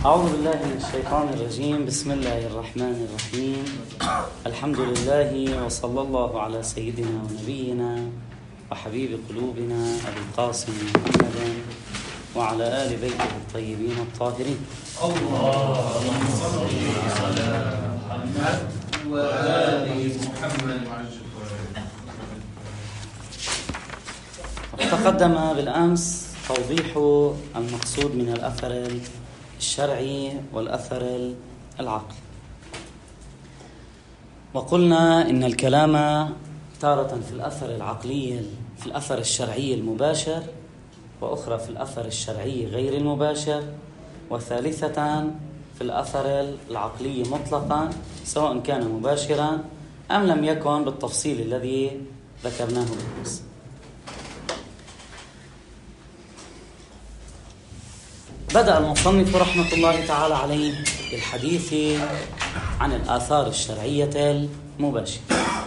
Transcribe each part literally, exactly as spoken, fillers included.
أعوذ بالله من الشيطان الرجيم. بسم الله الرحمن الرحيم. الحمد لله وصلى الله على سيدنا ونبينا وحبيب قلوبنا أبي القاسم محمد وعلى آل بيته الطيبين الطاهرين. اللهم صل على محمد وآل محمد. تقدم بالأمس توضيح المقصود من الأثر الشرعي والأثر العقلي، وقلنا إن الكلام تارة في الأثر العقلي في الأثر الشرعي المباشر، وأخرى في الأثر الشرعي غير المباشر، وثالثة في الأثر العقلي مطلقا سواء كان مباشرا أم لم يكن بالتفصيل الذي ذكرناه بالأمس. بدأ المصنف رحمة الله تعالى عليه بالحديث عن الآثار الشرعية المباشرة.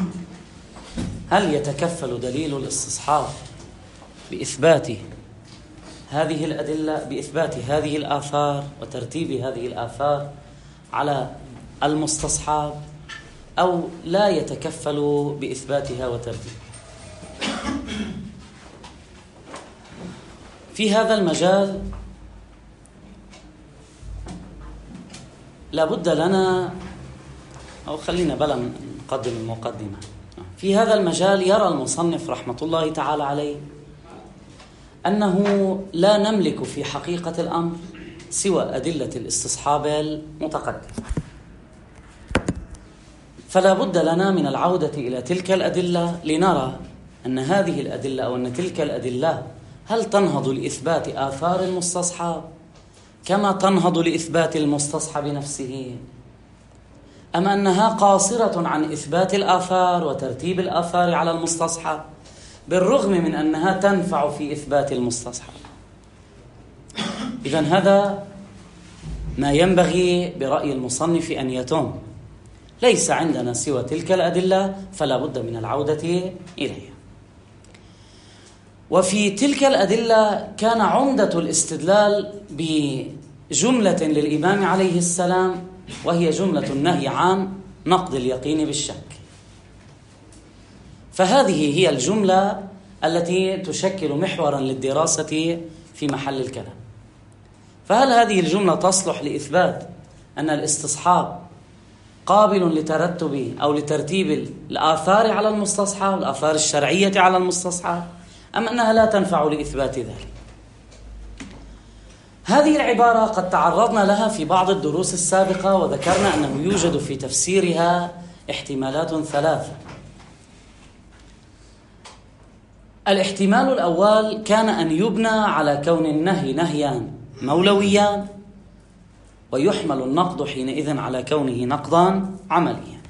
هل يتكفل دليل الاستصحاب بإثبات هذه الأدلة، بإثبات هذه الآثار وترتيب هذه الآثار على المستصحاب، أو لا يتكفل بإثباتها وترتيبها؟ في هذا المجال لابد لنا، أو خلينا بلا نقدم المقدمة. في هذا المجال يرى المصنف رحمة الله تعالى عليه أنه لا نملك في حقيقة الأمر سوى أدلة الاستصحاب المتقدمة، فلا بد لنا من العودة إلى تلك الأدلة لنرى أن هذه الأدلة أو أن تلك الأدلة هل تنهض لإثبات آثار المستصحاب كما تنهض لإثبات المستصحب نفسه، أم أنها قاصرة عن إثبات الآثار وترتيب الآثار على المستصحب بالرغم من أنها تنفع في إثبات المستصحب. إذن هذا ما ينبغي برأي المصنف أن يتم. ليس عندنا سوى تلك الأدلة، فلا بد من العودة إليها. وفي تلك الأدلة كان عمدة الاستدلال بجملة للإمام عليه السلام، وهي جملة النهي عن نقض اليقين بالشك. فهذه هي الجملة التي تشكل محورا للدراسة في محل الكلام. فهل هذه الجملة تصلح لإثبات أن الاستصحاب قابل لترتب أو لترتيب الآثار على المستصحب، الآثار الشرعية على المستصحب، أم أنها لا تنفع لإثبات ذلك؟ هذه العبارة قد تعرضنا لها في بعض الدروس السابقة، وذكرنا أنه يوجد في تفسيرها احتمالات ثلاثة. الاحتمال الأول كان أن يبنى على كون النهي نهيا مولويا، ويحمل النقض حينئذ على كونه نقضا عمليا.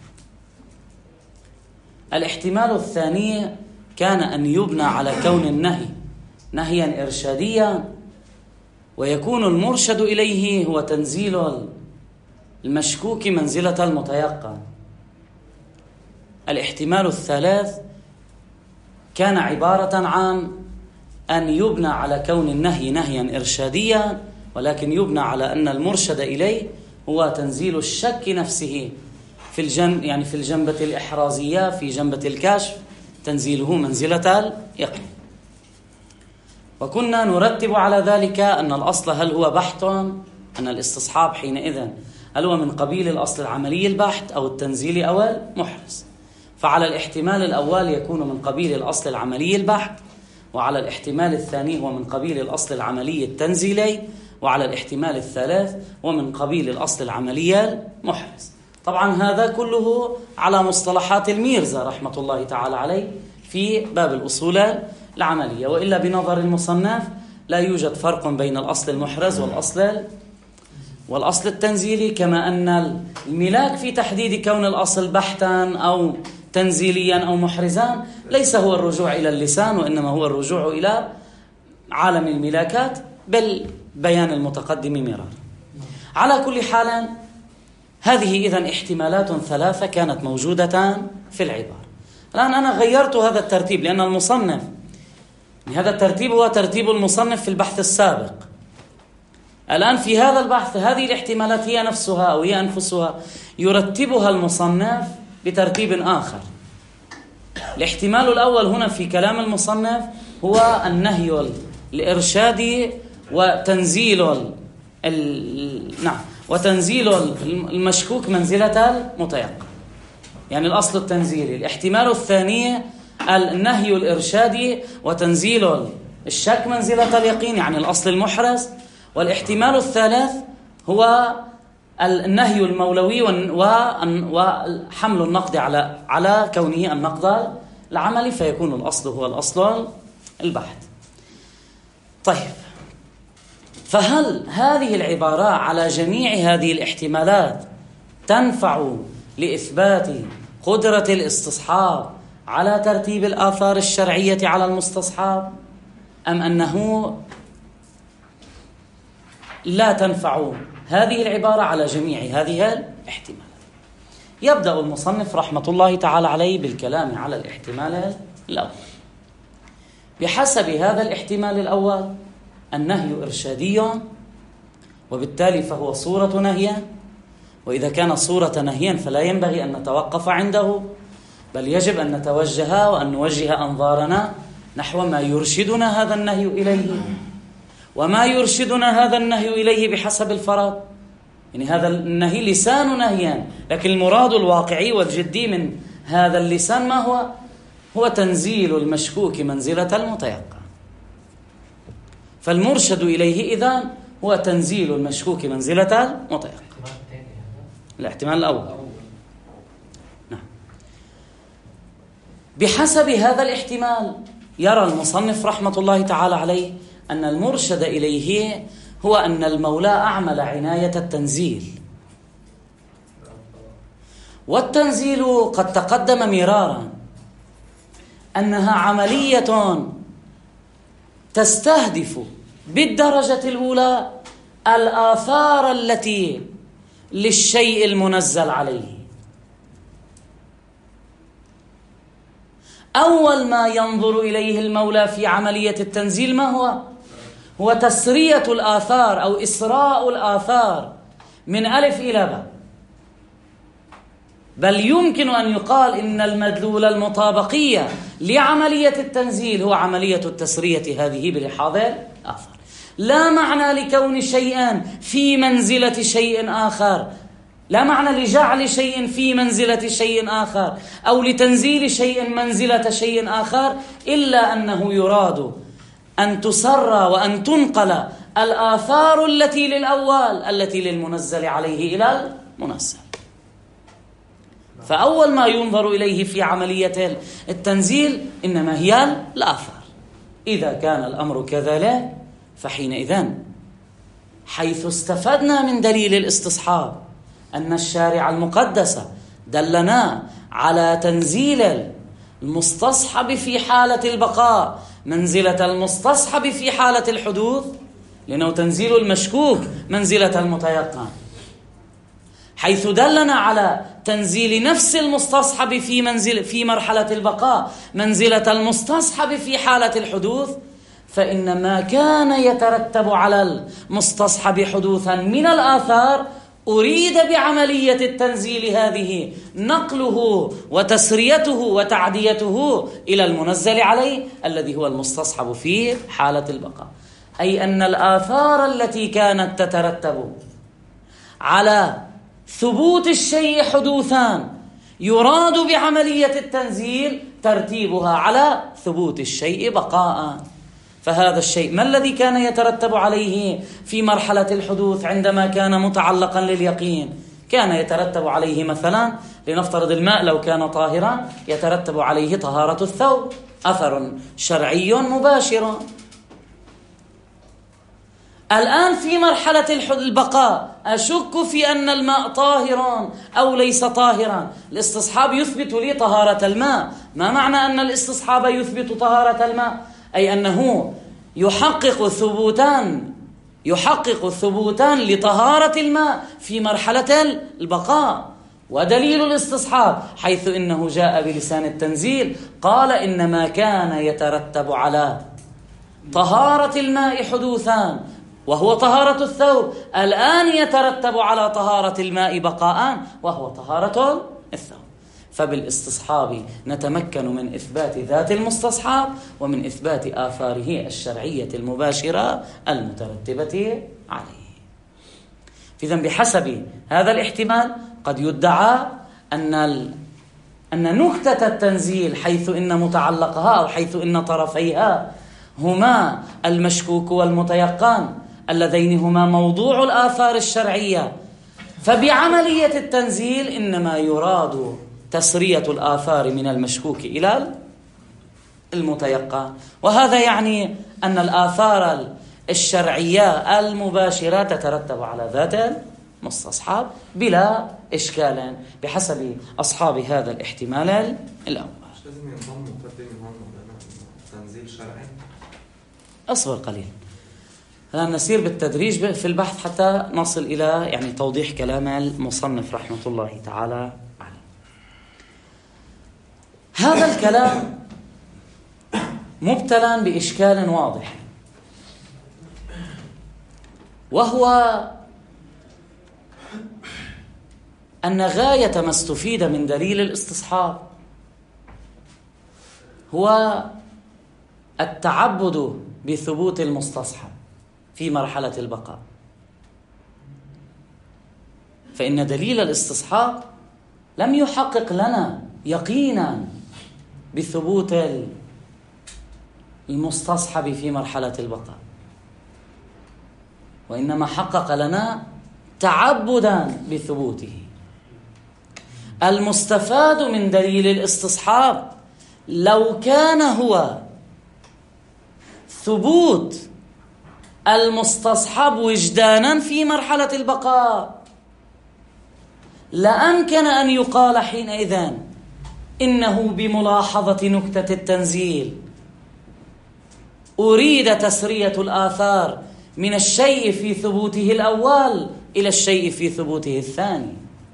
الاحتمال الثاني كان أن يبنى على كون النهي نهيا إرشاديا، ويكون المرشد إليه هو تنزيل المشكوك منزلة المتيقن. الاحتمال الثالث كان عبارة عن أن يبنى على كون النهي نهيا إرشاديا، ولكن يبنى على أن المرشد إليه هو تنزيل الشك نفسه في الجنب، يعني في الجنبة الإحرازية، في جنبة الكشف، تنزيله منزلة اليقين. وكنا نرتب على ذلك أن الأصل هل هو بحث، أن الاستصحاب حينئذ هل هو من قبيل الأصل العملي البحث أو التنزيل أو المحرز. فعلى الاحتمال الأول يكون من قبيل الأصل العملي البحث، وعلى الاحتمال الثاني هو من قبيل الأصل العملي التنزيلي، وعلى الاحتمال الثالث هو من قبيل الأصل العملي المحرز. طبعا هذا كله على مصطلحات الميرزا رحمة الله تعالى عليه في باب الأصول العملية، وإلا بنظر المصنف لا يوجد فرق بين الأصل المحرز والأصل والأصل التنزيلي، كما أن الملاك في تحديد كون الأصل بحثا أو تنزيليا أو محرزا ليس هو الرجوع إلى اللسان، وإنما هو الرجوع إلى عالم الملاكات بالبيان المتقدم مرارا. على كل حال هذه إذن احتمالات ثلاثة كانت موجودة في العبارة. الآن أنا غيرت هذا الترتيب لأن المصنف، هذا الترتيب هو ترتيب المصنف في البحث السابق، الآن في هذا البحث هذه الاحتمالات هي نفسها أو هي أنفسها يرتبها المصنف بترتيب آخر. الاحتمال الأول هنا في كلام المصنف هو النهي الإرشادي وتنزيل ال... نعم وتنزيل المشكوك منزلة المتيقن، يعني الأصل التنزيلي. الاحتمال الثاني النهي الإرشادي وتنزيل الشك منزلة اليقين، يعني الأصل المحرز. والاحتمال الثالث هو النهي المولوي وحمل النقد على على كونه النقد العملي، فيكون الأصل هو الأصل البحث. طيب، فهل هذه العبارة على جميع هذه الاحتمالات تنفع لإثبات قدرة الاستصحاب على ترتيب الآثار الشرعية على المستصحاب، أم أنه لا تنفع هذه العبارة على جميع هذه الاحتمالات؟ يبدأ المصنف رحمة الله تعالى عليه بالكلام على الاحتمال الأول. بحسب هذا الاحتمال الأول النهي إرشادي، وبالتالي فهو صورة نهي، وإذا كان صورة نهيا فلا ينبغي أن نتوقف عنده، بل يجب أن نتوجه وأن نوجه أنظارنا نحو ما يرشدنا هذا النهي إليه. وما يرشدنا هذا النهي إليه بحسب الفرض، يعني هذا النهي لسان نهيا، لكن المراد الواقعي والجدي من هذا اللسان ما هو؟ هو تنزيل المشكوك منزلة المتيقن. فالمرشد إليه إذن هو تنزيل المشكوك منزلة المتيقن. الاحتمال الأول. نعم. بحسب هذا الاحتمال يرى المصنف رحمة الله تعالى عليه أن المرشد إليه هو أن المولى أعمل عناية التنزيل. والتنزيل قد تقدم مرارا أنها عملية تستهدف بالدرجة الأولى الآثار التي للشيء المنزل عليه. أول ما ينظر إليه المولى في عملية التنزيل ما هو؟ هو تسرية الآثار أو إسراء الآثار من ألف إلى باء. بل يمكن أن يقال إن المدلول المطابقية لعملية التنزيل هو عملية التسرية هذه بلحاظ الآثار. لا معنى لكون شيئا في منزلة شيء آخر، لا معنى لجعل شيء في منزلة شيء آخر أو لتنزيل شيء منزلة شيء آخر، إلا أنه يراد أن تسرى وأن تنقل الآثار التي للأول التي للمنزل عليه إلى المنزل. فأول ما ينظر إليه في عملية التنزيل إنما هي الآثار. إذا كان الأمر كذلك فحينئذ حيث استفدنا من دليل الاستصحاب أن الشارع المقدس دلنا على تنزيل المستصحب في حالة البقاء منزلة المستصحب في حالة الحدوث، لأنه تنزيل المشكوك منزلة المتيقن، حيث دلنا على تنزيل نفس المستصحب في منزل في مرحلة البقاء منزلة المستصحب في حالة الحدوث، فإن ما كان يترتب على المستصحب حدوثا من الآثار أريد بعملية التنزيل هذه نقله وتسريته وتعديته إلى المنزل عليه الذي هو المستصحب في حالة البقاء. أي أن الآثار التي كانت تترتب على ثبوت الشيء حدوثا يراد بعملية التنزيل ترتيبها على ثبوت الشيء بقاء. فهذا الشيء ما الذي كان يترتب عليه في مرحلة الحدوث عندما كان متعلقا لليقين؟ كان يترتب عليه مثلا، لنفترض الماء لو كان طاهرا يترتب عليه طهارة الثوب، أثر شرعي مباشر. الآن في مرحلة البقاء أشك في أن الماء طاهرا أو ليس طاهرا. الاستصحاب يثبت لي طهارة الماء. ما معنى أن الاستصحاب يثبت طهارة الماء؟ أي أنه يحقق ثبوتان يحقق ثبوتان لطهارة الماء في مرحلة البقاء. ودليل الاستصحاب حيث إنه جاء بلسان التنزيل قال إنما كان يترتب على طهارة الماء حدوثان وهو طهارة الثوب، الآن يترتب على طهارة الماء بقاء وهو طهارة الثوب. فبالاستصحاب نتمكن من إثبات ذات المستصحاب ومن إثبات آثاره الشرعية المباشرة المترتبة عليه. إذا بحسب هذا الاحتمال قد يدعى أن ال... أن نكتة التنزيل حيث إن متعلقها أو حيث إن طرفيها هما المشكوك والمتيقن اللذين هما موضوع الآثار الشرعية، فبعملية التنزيل إنما يراد تسرية الآثار من المشكوك إلى المتيقن، وهذا يعني أن الآثار الشرعية المباشرة تترتب على ذات المستصحاب بلا إشكال بحسب أصحاب هذا الاحتمال الأول. مش لازم ينضم مقدم هون تنزيل شرعي؟ أصبر قليل، الآن نسير بالتدريج في البحث حتى نصل إلى يعني توضيح كلام المصنف رحمة الله تعالى عليه. هذا الكلام مبتلى بإشكال واضح، وهو أن غاية ما استفيد من دليل الاستصحاب هو التعبد بثبوت المستصحب في مرحلة البقاء، فإن دليل الاستصحاب لم يحقق لنا يقينا بثبوت المستصحب في مرحلة البقاء، وإنما حقق لنا تعبدا بثبوته. المستفاد من دليل الاستصحاب لو كان هو ثبوت المستصحب وجدانا في مرحلة البقاء لأمكن أن يقال حينئذ إنه بملاحظة نكتة التنزيل أريد تسرية الآثار من الشيء في ثبوته الأول إلى الشيء في ثبوته الثاني.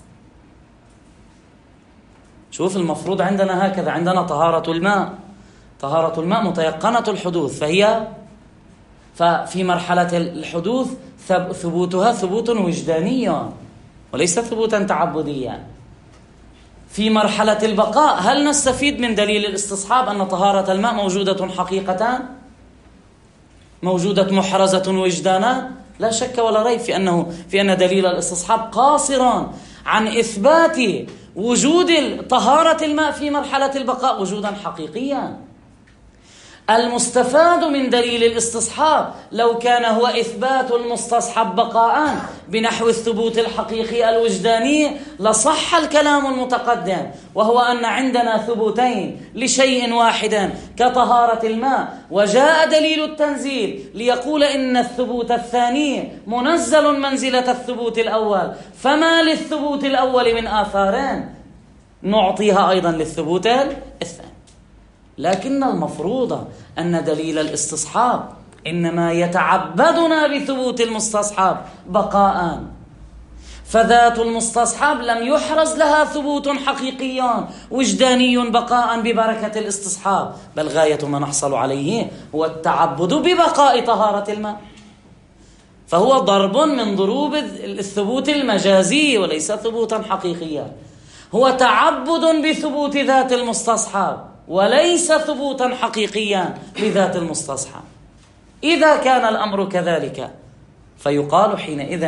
شوف، المفروض عندنا هكذا، عندنا طهارة الماء، طهارة الماء متيقنة الحدوث، فهي ففي مرحلة الحدوث ثبوتها ثبوت وجداني وليس ثبوتا تعبديا. في مرحلة البقاء هل نستفيد من دليل الاستصحاب أن طهارة الماء موجودة حقيقة، موجودة محرزة وجدانا؟ لا شك ولا ريب في أنه في أن دليل الاستصحاب قاصرا عن إثبات وجود طهارة الماء في مرحلة البقاء وجودا حقيقيا. المستفاد من دليل الاستصحاب لو كان هو إثبات المستصحب بقاء بنحو الثبوت الحقيقي الوجداني لصح الكلام المتقدم، وهو أن عندنا ثبوتين لشيء واحد كطهارة الماء، وجاء دليل التنزيل ليقول إن الثبوت الثاني منزل منزلة الثبوت الأول، فما للثبوت الأول من آثارين نعطيها أيضا للثبوت الثاني. لكن المفروض أن دليل الاستصحاب إنما يتعبدنا بثبوت المستصحب بقاء، فذات المستصحب لم يحرز لها ثبوت حقيقي وجداني بقاء ببركة الاستصحاب، بل غاية ما نحصل عليه هو التعبد ببقاء طهارة الماء، فهو ضرب من ضروب الثبوت المجازي وليس ثبوتا حقيقيا، هو تعبد بثبوت ذات المستصحب وليس ثبوتا حقيقيا بذات المستصحب. إذا كان الأمر كذلك فيقال حينئذ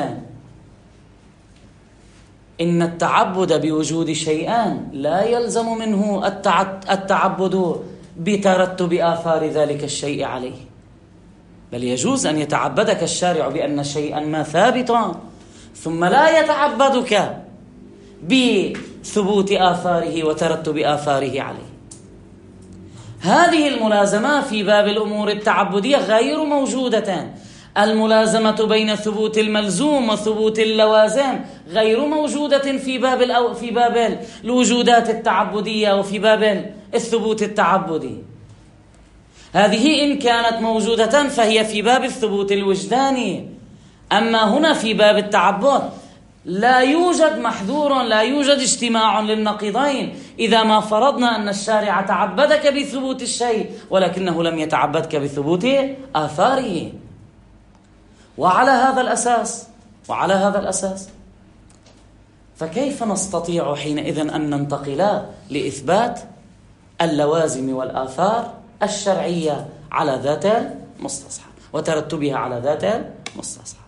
إن التعبد بوجود شيئان لا يلزم منه التعبد بترتب آثار ذلك الشيء عليه، بل يجوز أن يتعبدك الشارع بأن شيئا ما ثابتا ثم لا يتعبدك بثبوت آثاره وترتب آثاره عليه. هذه الملازمة في باب الأمور التعبدية غير موجودة. الملازمة بين ثبوت الملزوم وثبوت اللوازم غير موجودة في باب الأو في باب الوجودات التعبدية وفي باب الثبوت التعبدي. هذه إن كانت موجودة فهي في باب الثبوت الوجداني، أما هنا في باب التعبد لا يوجد محذور، لا يوجد اجتماع للنقيضين إذا ما فرضنا أن الشارع تعبدك بثبوت الشيء ولكنه لم يتعبدك بثبوت آثاره. وعلى هذا الأساس وعلى هذا الأساس فكيف نستطيع حينئذ أن ننتقل لإثبات اللوازم والآثار الشرعية على ذات المستصحب وترتبها على ذات المستصحب؟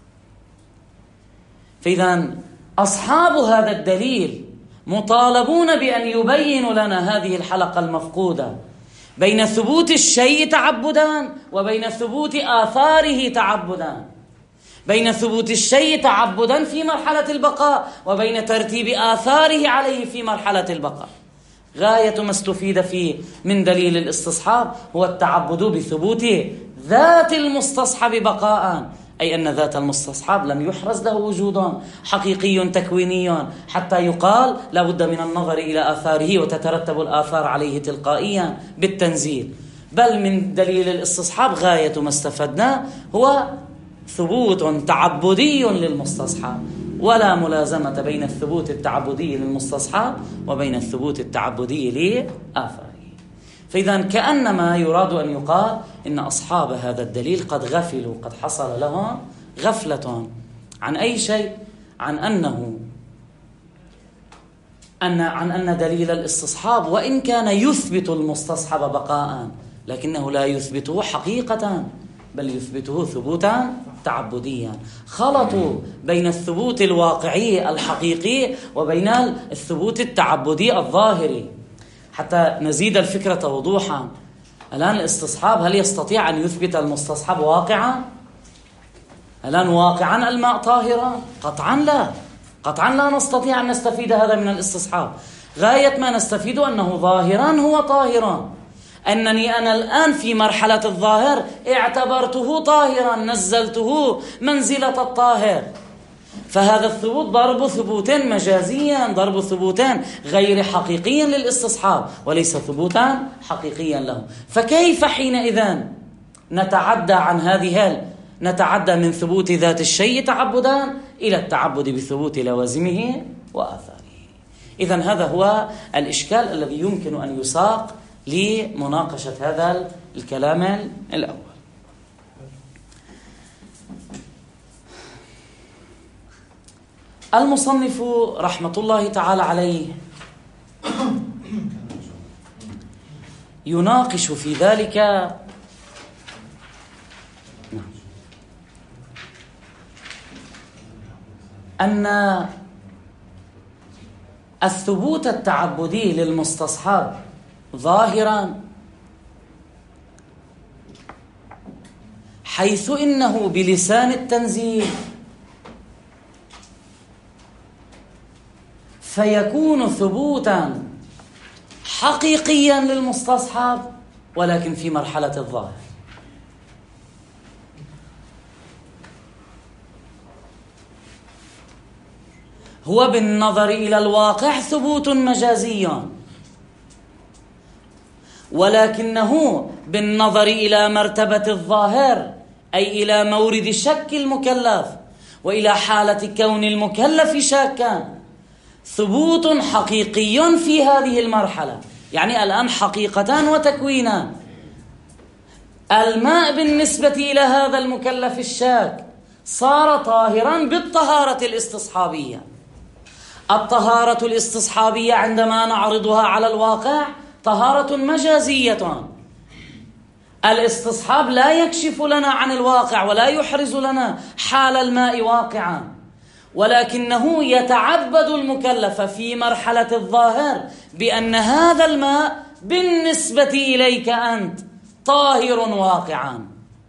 فإذا أصحاب هذا الدليل مطالبون بأن يبينوا لنا هذه الحلقة المفقودة بين ثبوت الشيء تعبدا وبين ثبوت آثاره تعبدا، بين ثبوت الشيء تعبدا في مرحلة البقاء وبين ترتيب آثاره عليه في مرحلة البقاء. غاية ما استفيد فيه من دليل الاستصحاب هو التعبد بثبوت ذات المستصحب بقاء، أي أن ذات المستصحب لم يحرز له وجود حقيقي تكويني حتى يقال لا بد من النظر إلى آثاره وتترتب الآثار عليه تلقائيا بالتنزيل، بل من دليل الاستصحاب غاية ما استفدنا هو ثبوت تعبدي للمستصحب، ولا ملازمة بين الثبوت التعبدي للمستصحب وبين الثبوت التعبدي لآثاره. فإذا كأنما يراد أن يقال إن أصحاب هذا الدليل قد غفلوا، قد حصل لهم غفلة عن أي شيء؟ عن أنه أن عن أن دليل الاستصحاب وإن كان يثبت المستصحب بقاء لكنه لا يثبته حقيقة، بل يثبته ثبوتا تعبديا. خلطوا بين الثبوت الواقعي الحقيقي وبين الثبوت التعبدي الظاهري. حتى نزيد الفكرة وضوحا، الآن الاستصحاب هل يستطيع أن يثبت المستصحب واقعا؟ الآن واقعا الماء طاهرا؟ قطعا لا، قطعا لا نستطيع أن نستفيد هذا من الاستصحاب. غاية ما نستفيد أنه ظاهرا هو طاهرا، أنني أنا الآن في مرحلة الظاهر اعتبرته طاهرا، نزلته منزلة الطاهر. فهذا الثبوت ضرب ثبوت مجازيا، ضرب ثبوت غير حقيقي للاستصحاب وليس ثبوتا حقيقيا له. فكيف حينئذ نتعدى عن هذه نتعدى من ثبوت ذات الشيء تعبدا إلى التعبد بثبوت لوازمه وآثاره؟ إذن هذا هو الإشكال الذي يمكن أن يساق لمناقشة هذا الكلام الأول. المصنف رحمة الله تعالى عليه يناقش في ذلك أن الثبوت التعبدي للمستصحب ظاهرا، حيث إنه بلسان التنزيل فيكون ثبوتا حقيقيا للمستصحب ولكن في مرحلة الظاهر. هو بالنظر إلى الواقع ثبوت مجازي، ولكنه بالنظر إلى مرتبة الظاهر أي إلى مورد شك المكلف وإلى حالة كون المكلف شاكا ثبوت حقيقي في هذه المرحلة. يعني الآن حقيقة وتكوينا الماء بالنسبة إلى هذا المكلف الشاك صار طاهرا بالطهارة الاستصحابية. الطهارة الاستصحابية عندما نعرضها على الواقع طهارة مجازية. الاستصحاب لا يكشف لنا عن الواقع ولا يحرز لنا حال الماء واقعا، ولكنه يتعبد المكلف في مرحلة الظاهر بأن هذا الماء بالنسبة إليك أنت طاهر واقعا.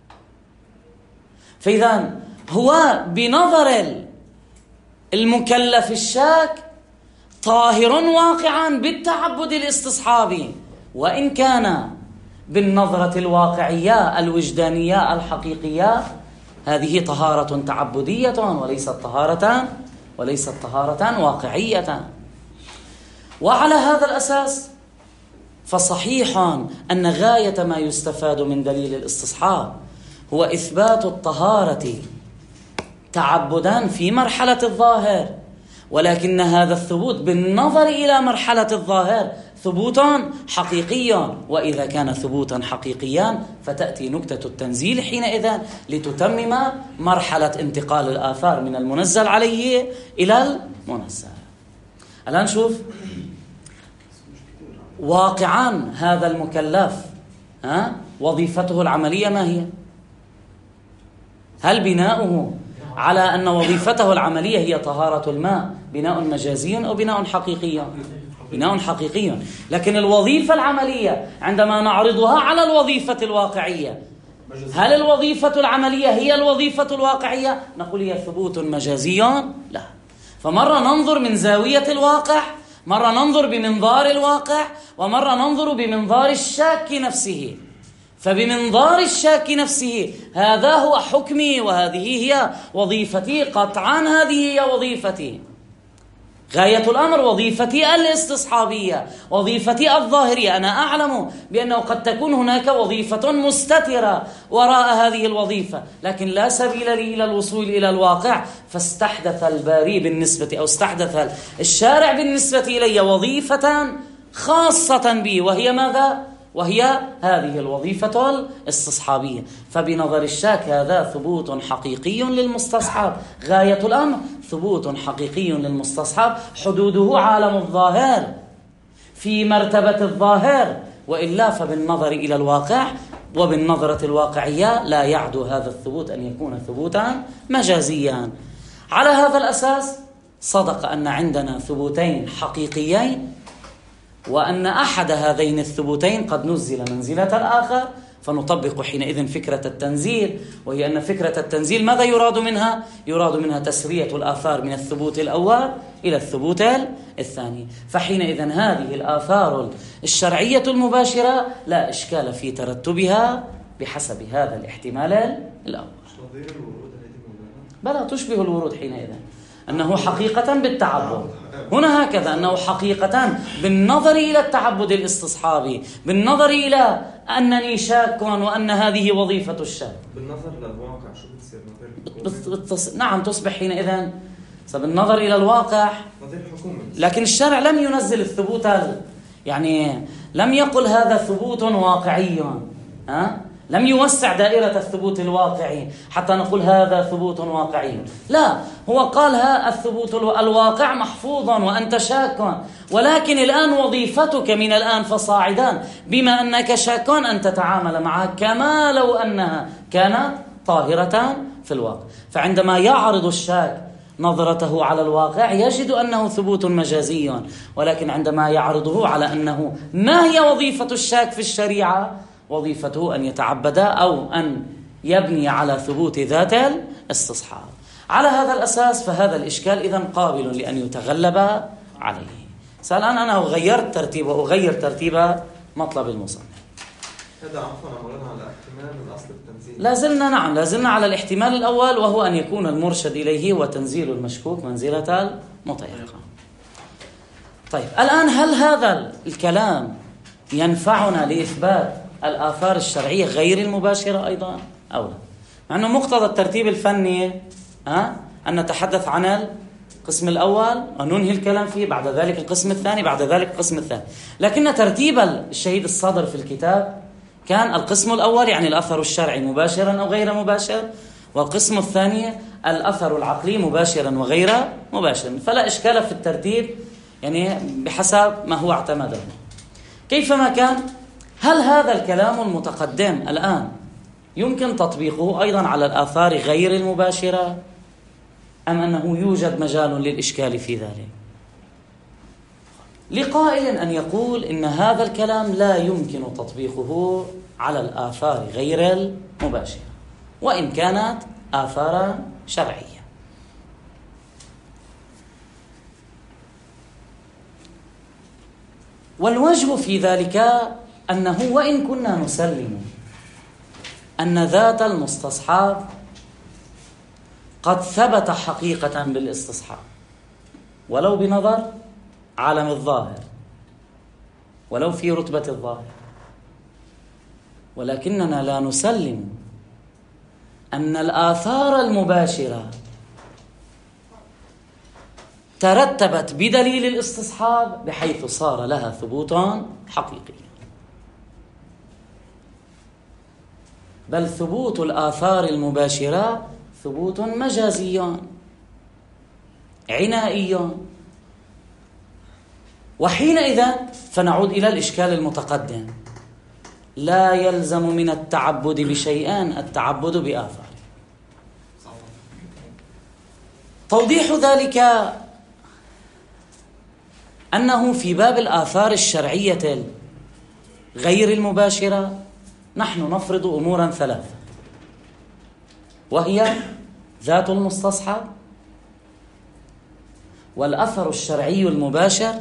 فإذا هو بنظر المكلف الشاك طاهر واقعا بالتعبد الاستصحابي، وإن كان بالنظرة الواقعية الوجدانية الحقيقية هذه طهارة تعبدية وليست طهارة وليست طهارة واقعية. وعلى هذا الأساس فصحيح أن غاية ما يستفاد من دليل الاستصحاب هو إثبات الطهارة تعبدا في مرحلة الظاهر، ولكن هذا الثبوت بالنظر إلى مرحلة الظاهر ثبوتا حقيقيا، وإذا كان ثبوتا حقيقيا فتأتي نكتة التنزيل حينئذ لتتمم مرحلة انتقال الآثار من المنزل عليه إلى المنزل. الآن شوف واقعا هذا المكلف ها وظيفته العملية ما هي؟ هل بناؤه على أن وظيفته العملية هي طهارة الماء بناء مجازي أو بناء حقيقي؟ بناء حقيقي. لكن الوظيفة العملية عندما نعرضها على الوظيفة الواقعية، هل الوظيفة العملية هي الوظيفة الواقعية؟ نقول هي ثبوت مجازي؟ لا. فمرة ننظر من زاوية الواقع، مرة ننظر بمنظار الواقع، ومرة ننظر بمنظار الشاك نفسه. فبمنظار الشاك نفسه هذا هو حكمي وهذه هي وظيفتي، قطعا هذه هي وظيفتي. غاية الأمر وظيفتي الاستصحابية، وظيفتي الظاهرية. أنا أعلم بأنه قد تكون هناك وظيفة مستترة وراء هذه الوظيفة، لكن لا سبيل لي إلى الوصول إلى الواقع، فاستحدث الباري بالنسبة أو استحدث الشارع بالنسبة إلي وظيفة خاصة بي، وهي ماذا؟ وهي هذه الوظيفة الاستصحابية. فبنظر الشاك هذا ثبوت حقيقي للمستصحب. غاية الأمر ثبوت حقيقي للمستصحب، حدوده عالم الظاهر في مرتبة الظاهر، وإلا فبالنظر إلى الواقع وبالنظرة الواقعية لا يعدو هذا الثبوت أن يكون ثبوتا مجازيا. على هذا الأساس صدق أن عندنا ثبوتين حقيقيين، وأن أحد هذين الثبوتين قد نزل منزلة الآخر، فنطبق حينئذ فكرة التنزيل، وهي أن فكرة التنزيل ماذا يراد منها؟ يراد منها تسرية الآثار من الثبوت الأول إلى الثبوت الثاني. فحينئذ هذه الآثار الشرعية المباشرة لا إشكال في ترتبها بحسب هذا الاحتمال الأول. بلى تشبه الورود حينئذ، أنه حقيقة بالتعبد. هنا هكذا أنه حقيقة بالنظر إلى التعبد الاستصحابي، بالنظر إلى أنني شاك وأن هذه وظيفة الشاك. بالنظر للواقع شو بتصير نظير؟ بتص... نعم تصبح حينئذ بالنظر إلى الواقع نظير حكومة. لكن الشرع لم ينزل الثبوت، يعني لم يقل هذا ثبوت واقعي، ها؟ لم يوسع دائرة الثبوت الواقعي حتى نقول هذا ثبوت واقعي. لا، هو قال ها الثبوت الواقع محفوظا وأنت شاك، ولكن الآن وظيفتك من الآن فصاعدا بما أنك شاك أن تتعامل معها كما لو أنها كانت طاهرة في الواقع. فعندما يعرض الشاك نظرته على الواقع يجد أنه ثبوت مجازي، ولكن عندما يعرضه على أنه ما هي وظيفة الشاك في الشريعة، وظيفته أن يتعبد أو أن يبني على ثبوت ذات الاستصحاب. على هذا الأساس فهذا الإشكال إذن قابل لأن يتغلب عليه. الآن أنا غيرت ترتيب وأغير ترتيب مطلب المصنف. هذا عفوا أمرنا على احتمال الأصل التنزيل. لازلنا نعم لازلنا على الاحتمال الأول، وهو أن يكون المرشد إليه وتنزيل المشكوك منزلة المتيقن. طيب الآن هل هذا الكلام ينفعنا لإثبات الآثار الشرعية غير المباشرة أيضا أو لا؟ مع أنه مقتضى الترتيب الفني ها أن نتحدث عن القسم الأول وننهي الكلام فيه، بعد ذلك القسم الثاني، بعد ذلك القسم الثاني. لكن ترتيب الشهيد الصدر في الكتاب كان القسم الأول يعني الأثر الشرعي مباشرا أو غير مباشر، والقسم الثاني الأثر العقلي مباشرا وغير مباشر. فلا إشكال في الترتيب يعني بحسب ما هو اعتمده. كيفما كان، هل هذا الكلام المتقدم الآن يمكن تطبيقه أيضا على الآثار غير المباشرة، أم أنه يوجد مجال للإشكال في ذلك؟ لقائل أن يقول إن هذا الكلام لا يمكن تطبيقه على الآثار غير المباشرة وإن كانت آثارا شرعية. والوجه في ذلك أنه وإن كنا نسلم أن ذات المستصحاب قد ثبت حقيقة بالاستصحاب ولو بنظر عالم الظاهر ولو في رتبة الظاهر، ولكننا لا نسلم أن الآثار المباشرة ترتبت بدليل الاستصحاب بحيث صار لها ثبوت حقيقي. بل ثبوت الآثار المباشرة ثبوت مجازي عنائي. وحينئذ فنعود إلى الإشكال المتقدم: لا يلزم من التعبد بشيئان التعبد بآثار. توضيح ذلك أنه في باب الآثار الشرعية غير المباشرة نحن نفرض أمورا ثلاثة، وهي ذات المستصحب، والأثر الشرعي المباشر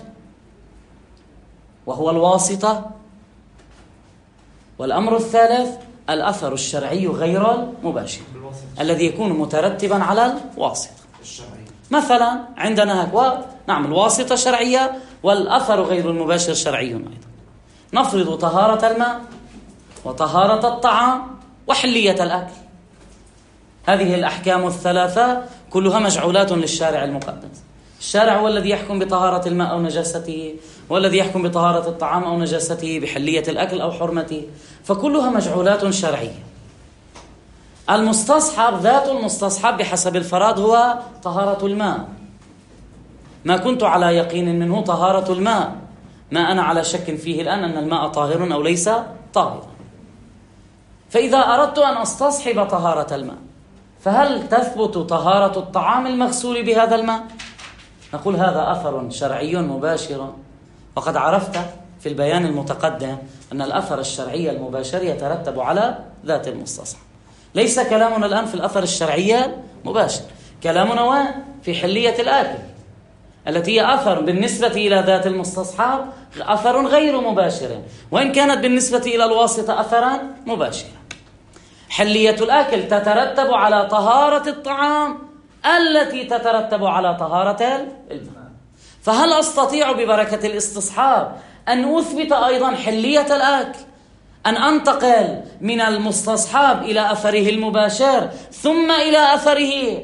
وهو الواسطة، والأمر الثالث الأثر الشرعي غير المباشر الذي يكون مترتبا على الواسطة. مثلا عندنا هكذا نعمل واسطة شرعية والأثر غير المباشر شرعي أيضا. نفرض طهارة الماء وطهارة الطعام وحلية الأكل. هذه الأحكام الثلاثة كلها مجعولات للشارع المقدس. الشارع هو الذي يحكم بطهارة الماء أو نجاسته، والذي يحكم بطهارة الطعام أو نجاسته، بحلية الأكل أو حرمته، فكلها مجعولات شرعية. المستصحب، ذات المستصحب بحسب الفراد هو طهارة الماء. ما كنت على يقين منه طهارة الماء، ما أنا على شك فيه الآن أن الماء طاهر أو ليس طاهرا. فإذا أردت أن أستصحب طهارة الماء، فهل تثبت طهارة الطعام المغسول بهذا الماء؟ نقول هذا أثر شرعي مباشر، وقد عرفت في البيان المتقدم أن الأثر الشرعي المباشر يترتب على ذات المستصحب. ليس كلامنا الآن في الأثر الشرعي المباشر، كلامنا في حلية الآكل التي هي أثر بالنسبة إلى ذات المستصحب أثر غير مباشر، وإن كانت بالنسبة إلى الواسطة أثرا مباشرا. حلية الآكل تترتب على طهارة الطعام التي تترتب على طهارة الماء. فهل أستطيع ببركة الاستصحاب أن أثبت أيضا حلية الآكل، أن أنتقل من المستصحاب إلى أثره المباشر ثم إلى أثره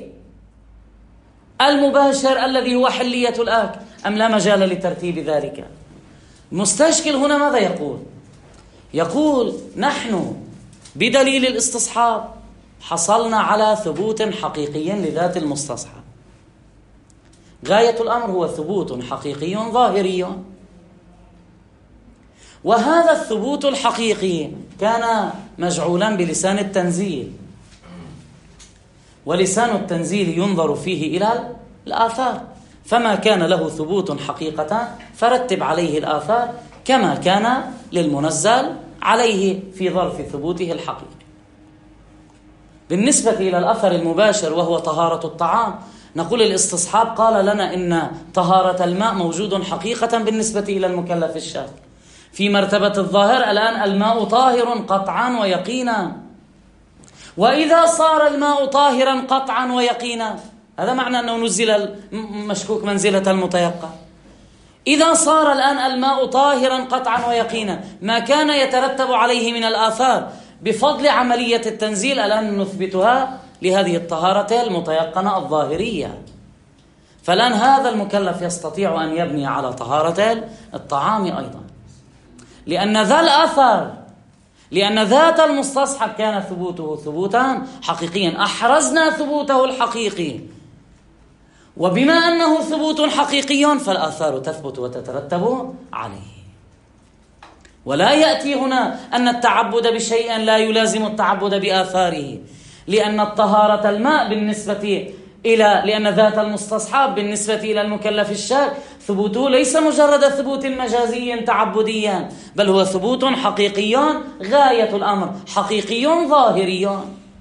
المباشر الذي هو حلية الآكل، أم لا مجال لترتيب ذلك؟ المستشكل هنا ماذا يقول؟ يقول نحن بدليل الاستصحاب حصلنا على ثبوت حقيقي لذات المستصحب. غاية الأمر هو ثبوت حقيقي ظاهري، وهذا الثبوت الحقيقي كان مجعولا بلسان التنزيل، ولسان التنزيل ينظر فيه إلى الآثار، فما كان له ثبوت حقيقة فرتب عليه الآثار كما كان للمنزل عليه في ظرف ثبوته الحقيقي. بالنسبة إلى الأثر المباشر وهو طهارة الطعام، نقول الاستصحاب قال لنا إن طهارة الماء موجود حقيقة بالنسبة إلى المكلف الشاك. في مرتبة الظاهر الآن الماء طاهر قطعا ويقينا، وإذا صار الماء طاهرا قطعا ويقينا هذا معنى أنه نزل المشكوك منزلة المتيقن. إذا صار الآن الماء طاهرا قطعا ويقينا، ما كان يترتب عليه من الآثار بفضل عملية التنزيل الآن نثبتها لهذه الطهارة المتيقنة الظاهرية. فالآن هذا المكلف يستطيع أن يبني على طهارة الطعام أيضا، لأن ذا الأثر لأن ذات المستصحب كان ثبوته ثبوتا حقيقيا، أحرزنا ثبوته الحقيقي، وبما أنه ثبوت حقيقي فالآثار تثبت وتترتب عليه. ولا يأتي هنا أن التعبد بشيء لا يلازم التعبد بآثاره، لأن الطهارة الماء بالنسبة إلى لأن ذات المستصحب بالنسبة إلى المكلف الشاك ثبوته ليس مجرد ثبوت مجازي تعبديا، بل هو ثبوت حقيقي غاية الأمر حقيقي ظاهري.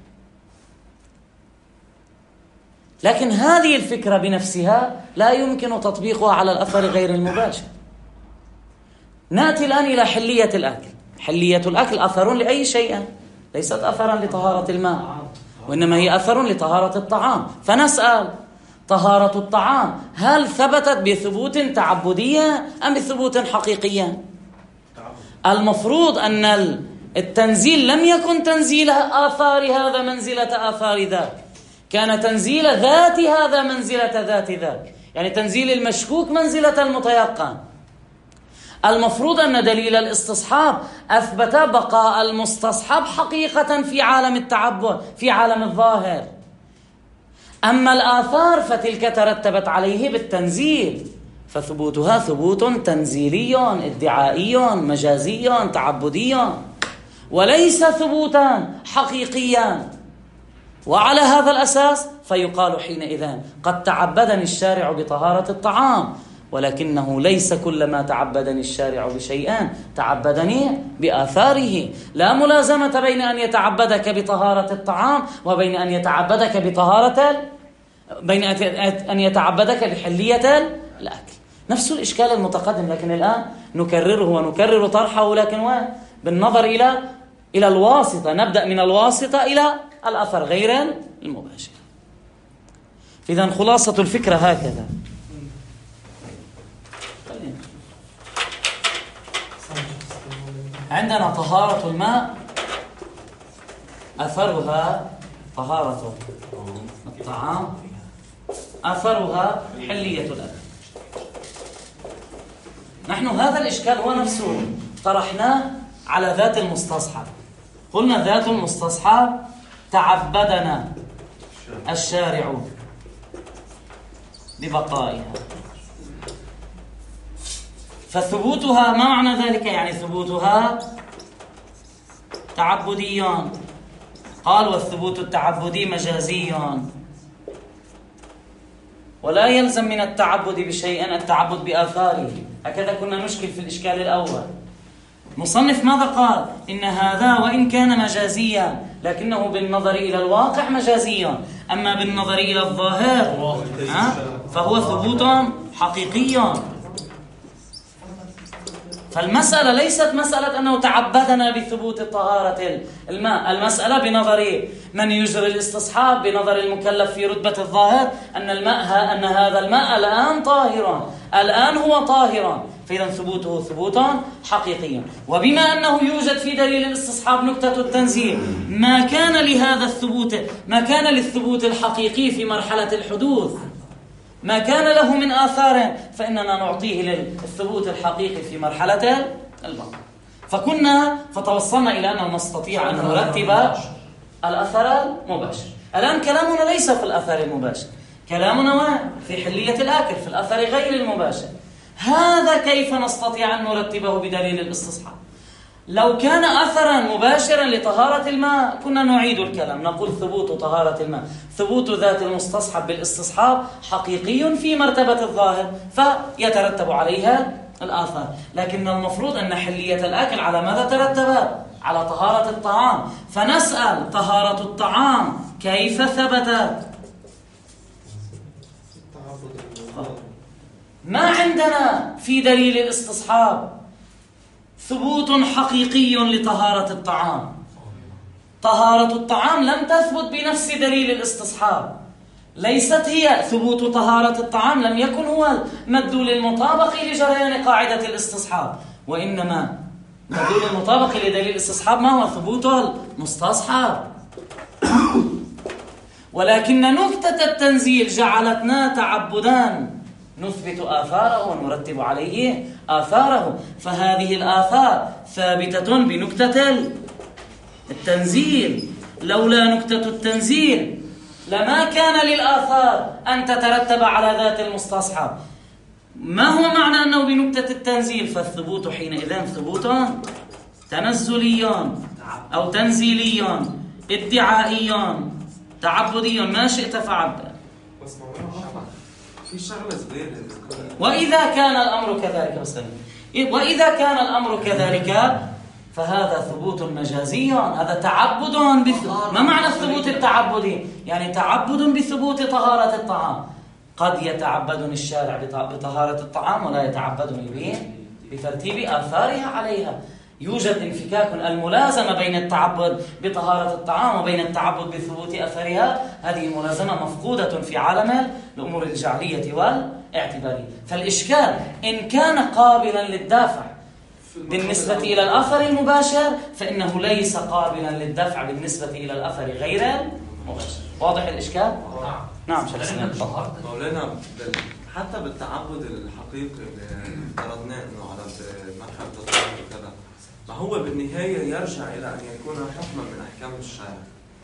لكن هذه الفكرة بنفسها لا يمكن تطبيقها على الأثر غير المباشر. نأتي الآن إلى حلية الأكل. حلية الأكل أثر لأي شيء، ليست أثرا لطهارة الماء، وإنما هي أثر لطهارة الطعام. فنسأل طهارة الطعام هل ثبتت بثبوت تعبدي أم بثبوت حقيقي؟ المفروض أن التنزيل لم يكن تنزيل آثار هذا منزلة آثار ذاك، كان تنزيل ذات هذا منزلة ذات ذاك. يعني تنزيل المشكوك منزلة المتيقن. المفروض أن دليل الاستصحاب أثبت بقاء المستصحب حقيقة في عالم التعبد، في عالم الظاهر. أما الآثار فتلك ترتبت عليه بالتنزيل، فثبوتها ثبوت تنزيلي ادعائي مجازي تعبدي، وليس ثبوتا حقيقيا. وعلى هذا الأساس فيقال حينئذ قد تعبدني الشارع بطهارة الطعام، ولكنه ليس كل ما تعبدني الشارع بشيئان، تعبدني بآثاره. لا ملازمة بين أن يتعبدك بطهارة الطعام وبين أن يتعبدك بطهارة بين أن يتعبدك بحلية الأكل. نفس الإشكال المتقدم، لكن الآن نكرره ونكرر طرحه، لكن بالنظر إلى إلى الواسطة. نبدأ من الواسطة إلى الأثر غير المباشر. إذن خلاصة الفكرة هكذا. عندنا طهارة الماء أثرها طهارة الطعام، أثرها حلية الأكل. نحن هذا الإشكال هو نفسه طرحناه على ذات المستصحب. قلنا ذات المستصحب تعبدنا الشارع ببقائها، فثبوتها ما معنى ذلك؟ يعني ثبوتها تعبديا. قال والثبوت التعبدي مجازي، ولا يلزم من التعبد بشيء التعبد بآثاره. هكذا كنا نشكل في الإشكال الأول. مصنف ماذا قال؟ إن هذا وإن كان مجازيا لكنه بالنظر إلى الواقع مجازيا، أما بالنظر إلى الظاهر فهو ثبوت حقيقي. فالمسألة ليست مسألة أنه تعبدنا بثبوت طهارة الماء، المسألة بنظر من يجري الاستصحاب، بنظر المكلف في رتبة الظاهر، أن الماء أن هذا الماء الآن طاهرا، الآن هو طاهرا، فإذا ثبوته ثبوتا حقيقيا. وبما أنه يوجد في دليل الاستصحاب نكتة التنزيل، ما كان لهذا الثبوت، ما كان للثبوت الحقيقي في مرحلة الحدوث، ما كان له من آثار، فإننا نعطيه للثبوت الحقيقي في مرحلة البقاء. فكنا فتوصلنا إلى أنه نستطيع أن نرتب الأثر المباشر. الآن كلامنا ليس في الأثر المباشر، كلامنا في حلية الآكل، في الأثر غير المباشر. هذا كيف نستطيع أن نرتبه بدليل الاستصحاب؟ لو كان أثرا مباشرا لطهارة الماء كنا نعيد الكلام، نقول ثبوت طهارة الماء، ثبوت ذات المستصحب بالاستصحاب حقيقي في مرتبة الظاهر، فيترتب عليها الآثار. لكن المفروض أن حلية الأكل على ماذا ترتبت؟ على طهارة الطعام. فنسأل طهارة الطعام كيف ثبتت؟ ما عندنا في دليل الاستصحاب ثبوت حقيقي لطهارة الطعام. طهارة الطعام لم تثبت بنفس دليل الاستصحاب، ليست هي ثبوت طهارة الطعام، لم يكن هو المدلول المطابق لجريان قاعدة الاستصحاب، وإنما المدلول المطابق لدليل الاستصحاب ما هو؟ ثبوت المستصحب. ولكن نكتة التنزيل جعلتنا تعبدان نثبت آثاره ونرتب عليه آثاره، فهذه الآثار ثابتة بنكتة التنزيل. لولا نكتة التنزيل لما كان للآثار أن تترتب على ذات المستصحب. ما هو معنى أنه بنكتة التنزيل؟ فالثبوت حينئذ ثبوت تنزلي أو تنزيلي ادعائي تعبدي، ما شئت فعبد. وإذا كان الأمر كذلك وسلم. وإذا كان الأمر كذلك فهذا ثبوت مجازي، هذا تعبد بث... ما معنى الثبوت التعبدي؟ يعني تعبد بثبوت طهارة الطعام. قد يتعبدني الشارع بطهارة الطعام ولا يتعبدني به بترتيب آثارها عليها. يوجد انفكاك، الملازمة بين التعبد بطهارة الطعام وبين التعبد بثبوت أثرها، هذه الملازمة مفقودة في عالم الأمور الجعلية والاعتبارية. فالإشكال إن كان قابلا للدافع بالنسبة إلى الأثر المباشر فإنه ليس قابلا للدفع بالنسبة إلى الأثر غير المباشر. واضح الإشكال؟ نعم شخصيا. مولانا حتى بالتعبد الحقيقي اللي افترضناه انه على مرحله الظاهر وكذا، ما هو بالنهايه يرجع الى ان يكون حكما من احكام الشارع.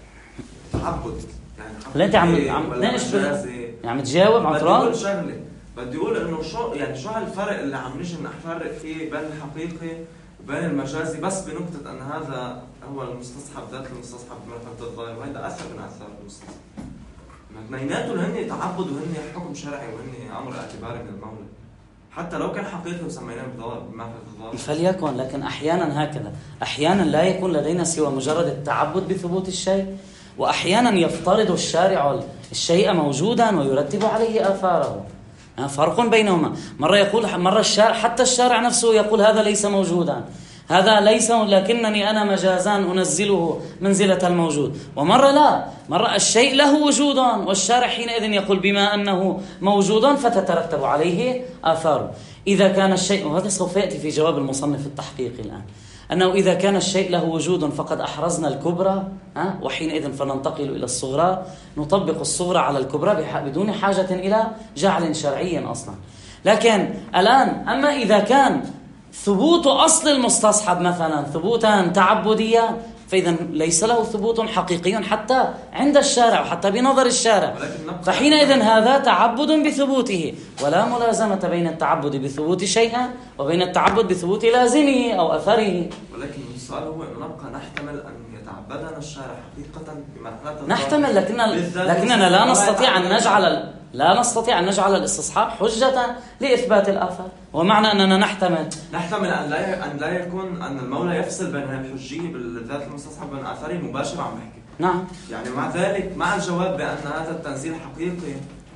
تعبد يعني انت عم عم تناقش بال... عم تجاوب عم ترد شغله. بدي اقول انه شو يعني شو هالفرق اللي عم نجي نفرق فيه بين الحقيقي وبين المجازي، بس بنقطه ان هذا هو المستصحب ذات المستصحب بمرحله الظاهر، وهذا اثر من اثار المستصحب. اثنيناتهم هن تعبد وهن حكم شرعي وهن امر اعتباري من المولى، حتى لو كان حقيقي وسميناه بمرحله الظاهر. فليكن، لكن احيانا هكذا، احيانا لا يكون لدينا سوى مجرد التعبد بثبوت الشيء، واحيانا يفترض الشارع الشيء موجودا ويرتب عليه آثاره. فرق بينهما. مرة يقول مرة الشارع، حتى الشارع نفسه يقول هذا ليس موجودا، هذا ليس، لكنني أنا مجازان أنزله منزلة الموجود. ومرة لا، مرة الشيء له وجود والشارع حينئذ يقول بما أنه موجود فتترتب عليه آثاره. إذا كان الشيء، وهذا سوف يأتي في جواب المصنف التحقيقي الآن، أنه إذا كان الشيء له وجود فقد أحرزنا الكبرى، وحينئذ فننتقل إلى الصغرى، نطبق الصغرى على الكبرى بدون حاجة إلى جعل شرعي أصلا. لكن الآن أما إذا كان ثبوت أصل المستصحب مثلا ثبوتا تعبديا، فإذا ليس له ثبوت حقيقي حتى عند الشارع وحتى بنظر الشارع، فحينئذ هذا تعبد بثبوته، ولا ملازمة بين التعبد بثبوت شيء وبين التعبد بثبوت لازمه أو أثره. ولكن السؤال هو أنه نبقى نحتمل أن يتعبدنا الشارع حقيقة بمرحلة نحتمل، لكننا, لكننا لا نستطيع أن نجعل لا نستطيع أن نجعل الاستصحاب حجة لإثبات الآثار. ومعنى أننا نحتمل نحتمل أن لا أن لا يكون أن المولى يفصل بين الحجية بالذات المستصحب وبين آثاره مباشرة. عم بحكي نعم، يعني مع ذلك مع الجواب بأن هذا التنزيل حقيقي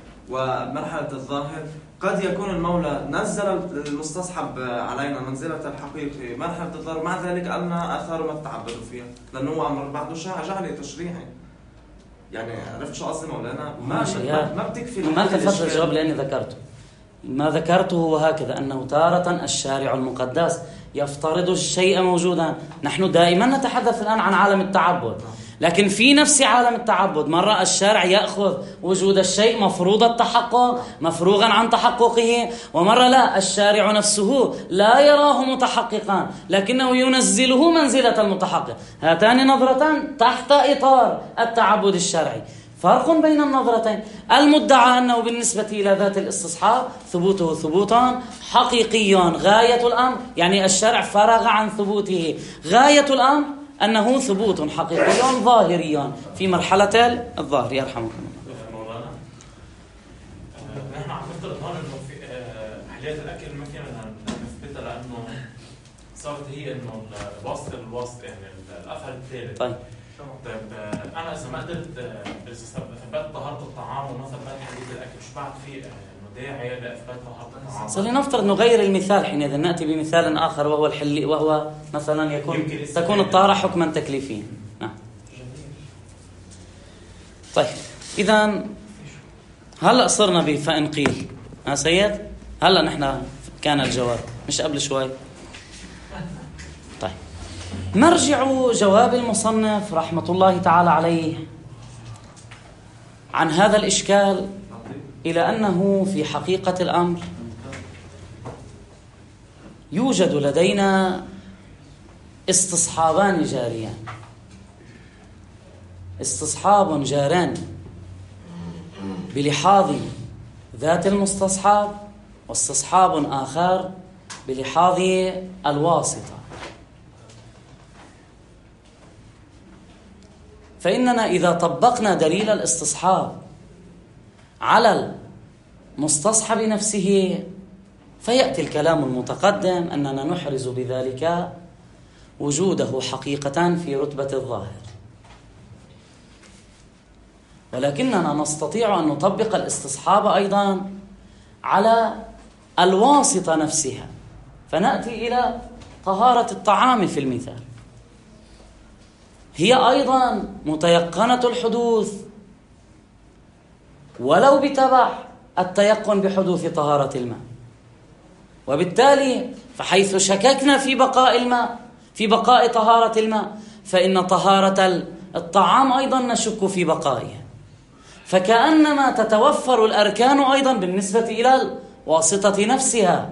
ومرحلة الظاهر، قد يكون المولى نزل المستصحب علينا منزلة الحقيقي مرحلة الظاهر، مع ذلك قالنا آثاره ما تتعبدوا فيها لأنه هو أمر بعده جعلي تشريعي. يعني عرفت شو قصدي مولانا؟ ما ما, ما بتكفي ما تفضل الجواب لأني ذكرته. ما ذكرته هو هكذا، أنه تارة الشارع المقدس يفترض الشيء موجودا. نحن دائما نتحدث الآن عن عالم التعبد، لكن في نفس عالم التعبد مرة الشارع يأخذ وجود الشيء مفروض التحقق مفروغا عن تحققه، ومرة لا، الشارع نفسه لا يراه متحققا لكنه ينزله منزلة المتحقق. هاتان نظرتان تحت إطار التعبد الشرعي. فرق بين النظرتين. المدعى أنه بالنسبة إلى ذات الاستصحاب ثبوته ثبوتا حقيقي غاية الأمر، يعني الشرع فرغ عن ثبوته، غاية الأمر أنه ثبوت حقيقي ظاهري في مرحلة الظاهر. يرحمكم الله. مولانا نحن عم نفترض هون انه في احليات الاكل ما فينا نثبتها لانه صارت هي انه الوسط الوسط يعني الافعل الثالث. طيب طيب انا اذا ما قدرت اذا ثبت طهارة الطعام وما ثبت حلية الاكل شو بعد في انه داعي لاثبات طهارة الطعام؟ صار نفترض نغير المثال حينئذ ناتي بمثال اخر وهو الحل، وهو مثلا يكون تكون الطهارة حكما تكليفيا. نعم. طيب اذا هلا صرنا بفإن قيل. ها سيد، هلا نحن كان الجواب مش قبل شوي. طيب مرجع جواب المصنف رحمة الله تعالى عليه عن هذا الإشكال إلى أنه في حقيقة الأمر يوجد لدينا استصحابان جاريان، استصحاب جاران بلحاظ ذات المستصحاب، واستصحاب آخر بلحاظ الواسطة. فإننا إذا طبقنا دليل الاستصحاب على المستصحب نفسه فيأتي الكلام المتقدم أننا نحرز بذلك وجوده حقيقة في رتبة الظاهر، ولكننا نستطيع أن نطبق الاستصحاب أيضا على الواسطة نفسها، فنأتي إلى طهارة الطعام في المثال، هي أيضا متيقنة الحدوث ولو بتبع التيقن بحدوث طهارة الماء، وبالتالي فحيث شككنا في بقاء الماء في بقاء طهارة الماء فإن طهارة الطعام أيضا نشك في بقائها. فكأنما تتوفر الأركان أيضا بالنسبة إلى الواسطة نفسها.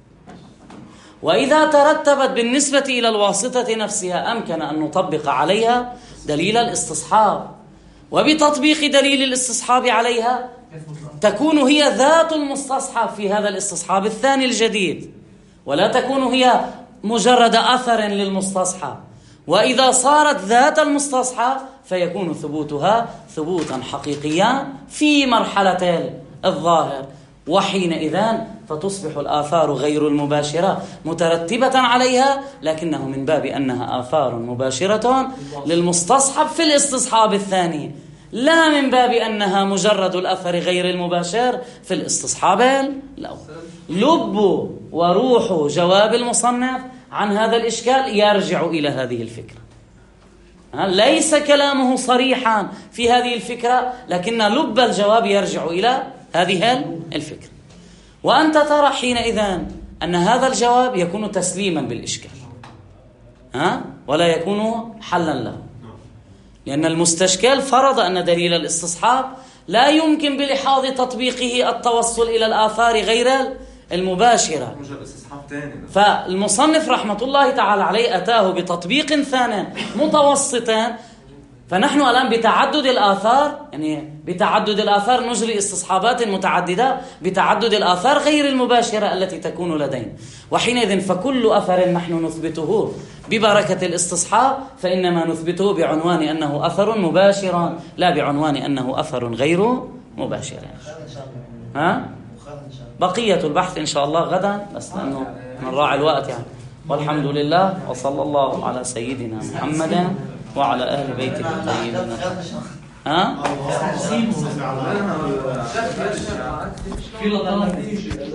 وإذا ترتبت بالنسبة إلى الواسطة نفسها أمكن أن نطبق عليها دليل الاستصحاب، وبتطبيق دليل الاستصحاب عليها تكون هي ذات المستصحب في هذا الاستصحاب الثاني الجديد، ولا تكون هي مجرد أثر للمستصحب. وإذا صارت ذات المستصحب فيكون ثبوتها ثبوتا حقيقيا في مرحلة الظاهر، وحينئذ فتصبح الآثار غير المباشرة مترتبة عليها، لكنه من باب أنها آثار مباشرة للمستصحب في الاستصحاب الثاني، لا من باب أنها مجرد الأثر غير المباشر في الاستصحاب الأول. لب وروح جواب المصنف عن هذا الإشكال يرجع إلى هذه الفكرة. ليس كلامه صريحا في هذه الفكرة، لكن لب الجواب يرجع إلى هذه الفكرة. وأنت ترى حينئذ أن هذا الجواب يكون تسليما بالإشكال، ها؟ ولا يكون حلا له، لأن المستشكل فرض أن دليل الاستصحاب لا يمكن بلحاظ تطبيقه التوصل إلى الآثار غير المباشرة. فالمصنف رحمة الله تعالى عليه أتاه بتطبيق ثاني متوسطا. فنحن الآن بتعدد الآثار، يعني بتعدد الآثار نجري استصحابات متعددة بتعدد الآثار غير المباشرة التي تكون لدينا. وحينئذ فكل أثر نحن نثبته ببركة الاستصحاب فإنما نثبته بعنوان أنه أثر مباشر، لا بعنوان أنه أثر غير مباشر. ها؟ بقية البحث إن شاء الله غدا، بس لأنه نراعي الوقت يعني. والحمد لله، وصلى الله على سيدنا محمد وعلى أهل بيته الطيبين. ها؟